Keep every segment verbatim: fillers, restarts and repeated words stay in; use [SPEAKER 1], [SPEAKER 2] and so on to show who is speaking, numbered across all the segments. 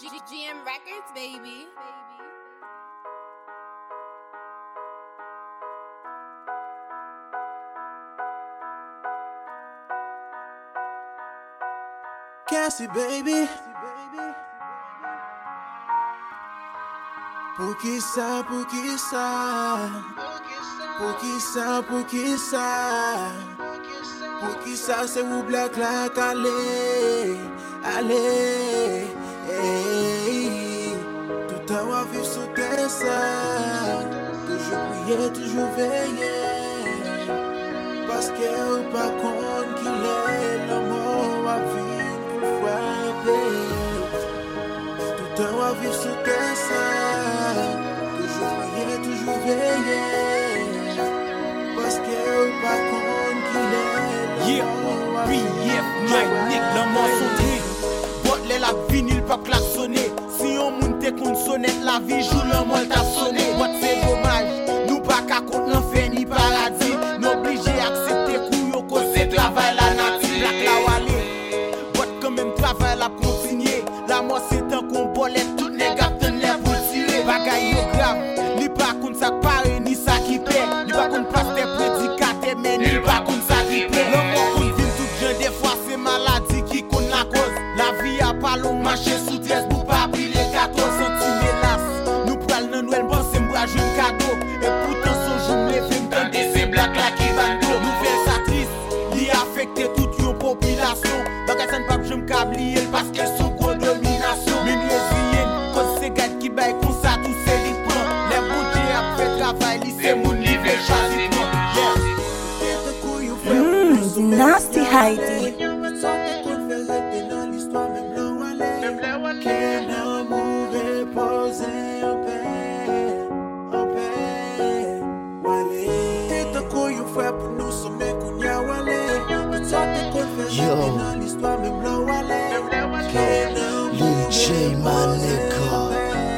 [SPEAKER 1] G M Records, baby.
[SPEAKER 2] Cassie, baby. Pour qui ça, pour qui ça? Pour qui ça, pour qui ça? Pour qui ça, c'est où black like allez, allez, hey. Tout le temps à vivre sous tes ça. Toujours prier, toujours veiller. Parce que pas contre qu'il est l'amour à vivre pour frapper. Tout le temps à vivre sous tes ça. Toujours prier, toujours veiller. Parce que pas contre qu'il est l'amour à vivre.
[SPEAKER 3] Yeah, my nigga, l'amour son trick. Botle la vinyle pas klaxonné. Si on monte qu'on sonnette la vie joue l'amour t'a sonné. What c'est dommage, nous pas qu'à compte l'enfer ni paradis. Nous obligé accepter couillon cause c'est travail la nature. Black la walé, bot quand même travail la continuer. La mort c'est un qu'on bolette, tout nègre t'en l'air pour tirer. Bagay yo grave, ni pas contre ça paraît ni ça qui paie. Ni pas contre pasteur prédicateur mais ni pas contre ça qui paie. L'amour qu'on vit tout jeune des fois c'est maladie qui compte la cause. La vie a pas long marché sous dresse pour pas briller quatorze centimes hélas. Nous pral nan Noël bon c'est m'bra joun cadeau. Et pourtant son jour m'levé m'tende c'est black la qui bando. Nouvelle ça triste, li affecté toute yon population. Bagay ça n'pas j'm kablier parce que son gros domination. Même lesbienne, cause c'est gars qui baille comme ça tout c'est li prend. Les boudiers a fait travail li c'est mon niveau choisi prend.
[SPEAKER 4] Mmm, nasty Heidi.
[SPEAKER 5] Yo, Lil J, ma nigga.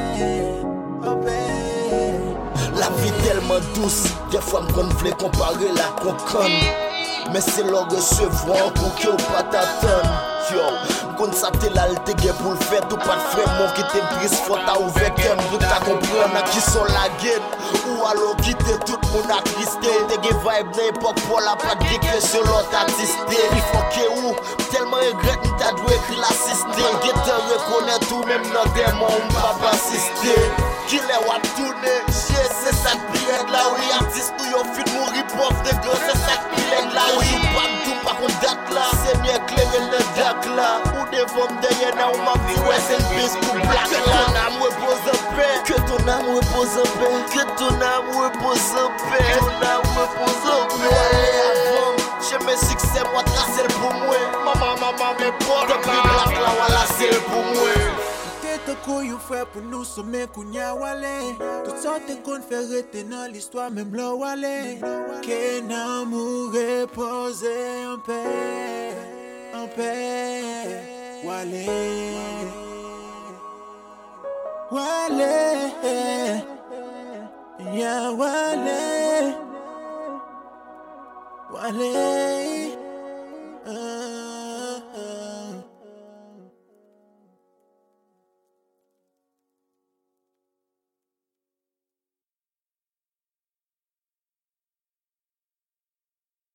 [SPEAKER 5] La vie tellement douce, des fois m'konn vle comparer la concon. Mais c'est leur recevoir pour que ou pas t'attendre. Yo, m'konn sa te lal te gen pour le faire. Tout pas de frère mon qui te brise, faut ta ouvert kem. Pour ta comprendre à qui sont la guette. Ou alors quitter tout le monde à Christé. Te gen vibe n'importe pour la pas de décret sur l'autre artiste. Il faut que ou, tellement regrette m'ta dû écrire l'assister. Get te reconnaître tout même dans des mots on va pas assister. Qui les wap tourner, chier c'est ça qui de là. Oui, artiste ou yon fit mourir pauvre de gros, c'est ça qui de là. Oui, pas tout par contre date là. C'est mieux éclairer le dac là. Ou devant m'derrière là, ou m'a vie ouais c'est une piste pour black là. Que ton âme repose en paix. Que ton âme repose en paix. Que ton âme repose en paix. Que ton âme repose en paix. J'ai mes succès, moi tracé pour moi. Maman, maman, mes potes, depuis black là, voilà c'est pour moi.
[SPEAKER 2] Tout coup you fait pour nous sommer kounya wale. Tout ça te qu'on fait rester dans l'histoire même là wale. Qu'un amour reposer en paix, en paix. Wale, wale, yeah wale, wale.